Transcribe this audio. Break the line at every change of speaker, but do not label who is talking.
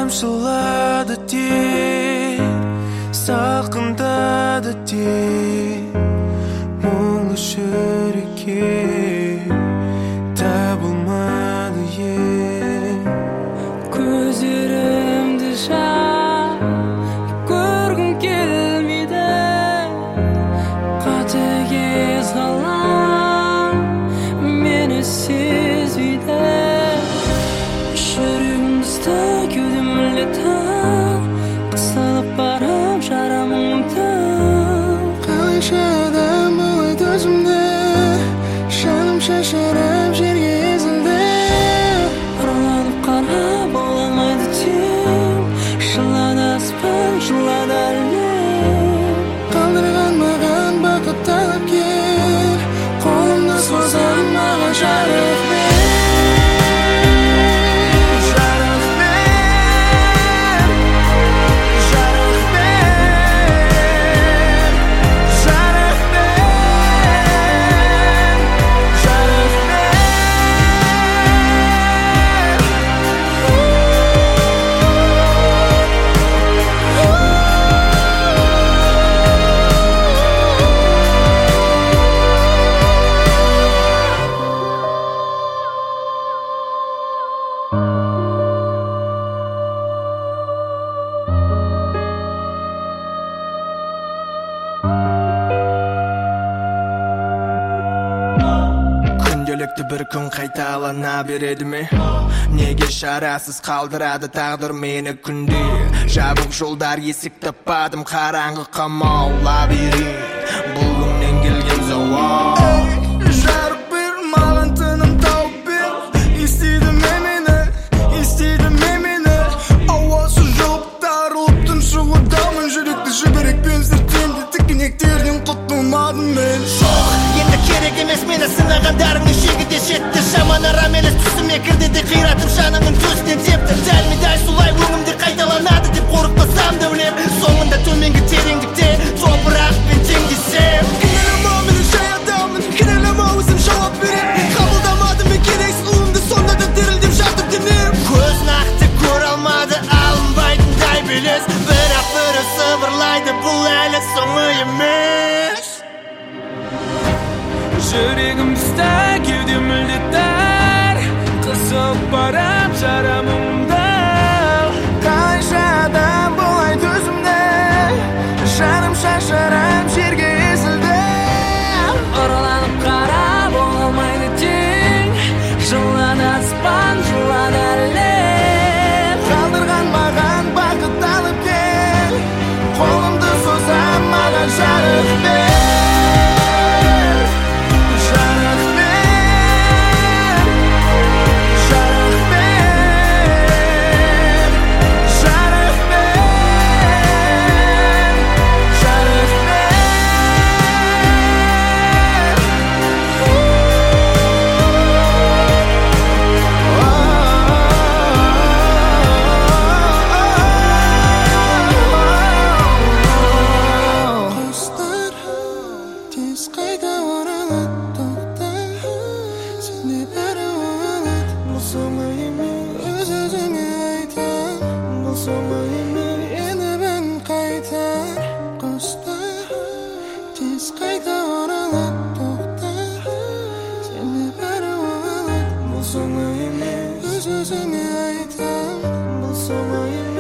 тамшылады тек, салқындады тек, мұңлы жүрекке табылмады ем.
Көздерімді көргім келмейді, қатыгез ғалам мені сезбейді. Жүрегімді кеудемді қысылып барам жарамымды.
Қалайша адам болай төзімді, жаным шашырап жерге езілді.
Ұрланып қарап бола алмайды тең, жылады аспан, жылады әлем.
Қалдырған маған бақыт талап кел, қолымды созам маған жарық бер. Күнделікті бір күн қайталана береді ме? Неге шарасыз қалдырады тағдыр мені күнде? Жабық жолдар, есік таппадым, қараңғы қамау лабиринт, бұл күннен келген зауал. Жарық бер, маған тыным тауып бер, естиді мені, ауасы жоқ тарылып тұншығудамын, жүректі жіберекпен сіртемді, тікінектерден құтылмадым мен.
Енді керек емес мені сынағандарыңның шегінде жетті, жаман арам елес түсіме кірді де қиратып жаныңның төсінен тепті. Дәл солай өңімде қайталанады деп қорықпасам да өлем, соңында төменгі тереңдікте топырақпен теңдесем.
Кінәлама мені жай адаммын, кінәлама өзім жауап берем. Қабылдамадым мен керексіз ұлымды, сонда да дірілдеп жатыр денем.
Көз нақты көре алмады алынбайтындай белес, бірақ бірі сыбырлайды бұл әлі соңы емес.
Жүрегімді кеудем мүлде тар, қысып барам жарамымды. Қалайша адам болай төзімді, жаным шашырап жерге езілді.
Ұрланып қарап бола алмайды тең, жылады аспан, жылады әлем.
Қалдырған маған бақыт алып кел, қолымды созам маған жарық бер. Seni aytan, bu sana